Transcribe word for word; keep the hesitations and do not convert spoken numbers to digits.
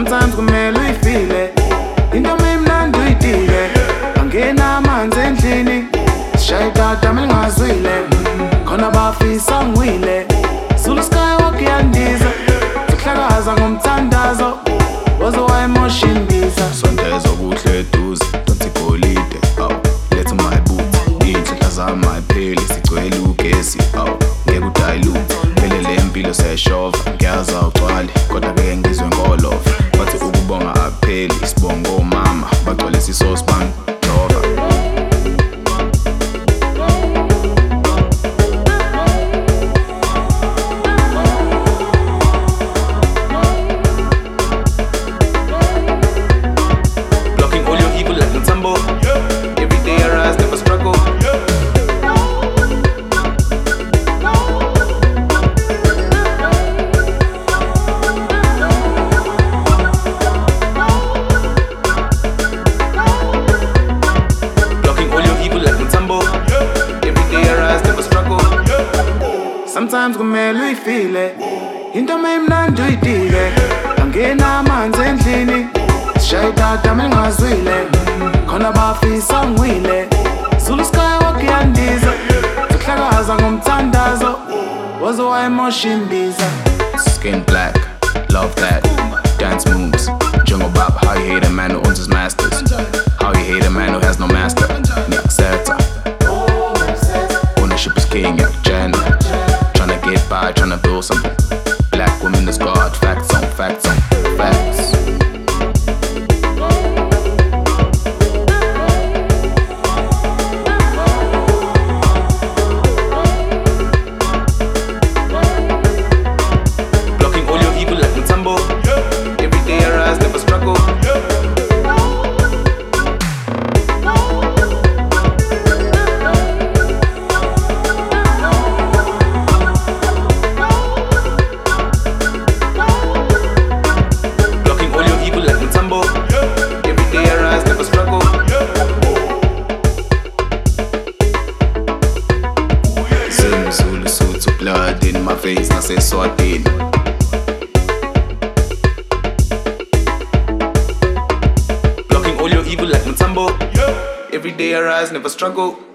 Sometimes kumele uyifile into memnandi uyidile, angena amanzi endlini sishaye itata melingazwile, khona bafisa ngiwile. Zulu Skywalk yandiza sihlakaza ngomthandazo waze wayemosha imbiza. Sondeza kuhle eduze donsi golide aw letha my boot inhlanhla zami ayipheli sigcwele ugesi aw ngeke udilute phele le mpilo seshova ngiyaza ugcwale kodwa ke ngizwe ngolova bathi ukubonga akupheli isibongo mama bagcwele sisosi bang jova. Sometimes kumele uyifile into memnandi uyidile, angena amanzi endlini sishaye itata melingazwile, khona bafisa ngiwile. Zulu Skywalk yandiza sihlakaza ngomthandazo waze wayemosha imbiza. Skin black, love that, dance moves. Jungle bop, how you hate a man who owns his masters? How you hate a man who has no master? Niakseta, ownership is king, Jen. Tryna get by, tryna build something. Black women is God, facts on facts on facts. Blocking all your evil like Mutombo. Every day I rise, never struggle. Zulu suits with blood in my veins, I say so I did. Blocking all your evil like Mutombo. Every day I rise, never struggle.